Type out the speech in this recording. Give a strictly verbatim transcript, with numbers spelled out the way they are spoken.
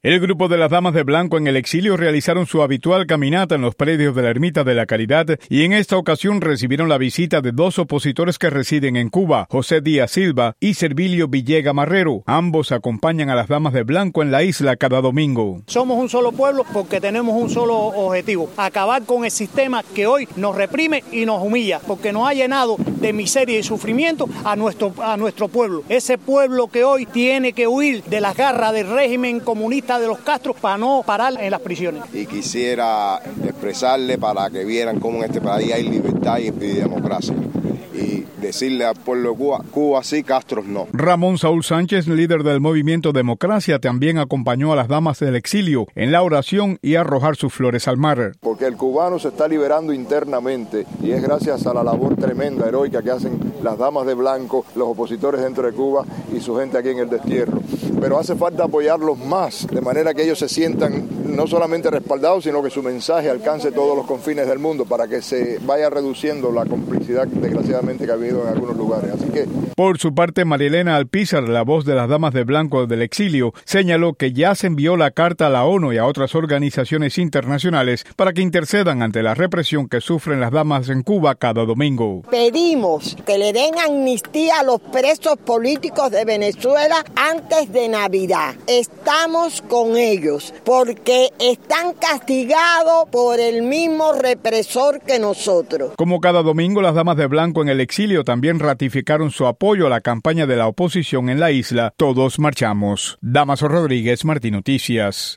El grupo de las Damas de Blanco en el exilio realizaron su habitual caminata en los predios de la Ermita de la Caridad y en esta ocasión recibieron la visita de dos opositores que residen en Cuba, José Díaz Silva y Servilio Villega Marrero. Ambos acompañan a las Damas de Blanco en la isla cada domingo. Somos un solo pueblo porque tenemos un solo objetivo, acabar con el sistema que hoy nos reprime y nos humilla, porque nos ha llenado de miseria y sufrimiento a nuestro, a nuestro pueblo. Ese pueblo que hoy tiene que huir de las garras del régimen comunista de los Castro para no parar en las prisiones. Y quisiera expresarle para que vieran cómo en este país hay libertad y democracia. Y decirle al pueblo de Cuba, Cuba sí, Castro no. Ramón Saúl Sánchez, líder del movimiento Democracia, también acompañó a las damas del exilio en la oración y a arrojar sus flores al mar. Porque el cubano se está liberando internamente y es gracias a la labor tremenda, heroica que hacen las damas de blanco, los opositores dentro de Cuba y su gente aquí en el destierro. Pero hace falta apoyarlos más, de manera que ellos se sientan no solamente respaldados, sino que su mensaje alcance todos los confines del mundo para que se vaya reduciendo la complicidad, desgraciadamente, que ha habido en algunos lugares. Así que... Por su parte, Marielena Alpizar, la voz de las Damas de Blanco del exilio, señaló que ya se envió la carta a la ONU y a otras organizaciones internacionales para que intercedan ante la represión que sufren las damas en Cuba cada domingo. Pedimos que le den amnistía a los presos políticos de Venezuela antes de Navidad. Estamos con ellos porque están castigados por el mismo represor que nosotros. Como cada domingo, las Damas de Blanco en el exilio también ratificaron su apoyo a la campaña de la oposición en la isla Todos Marchamos. Damaso Rodríguez, Martín Noticias.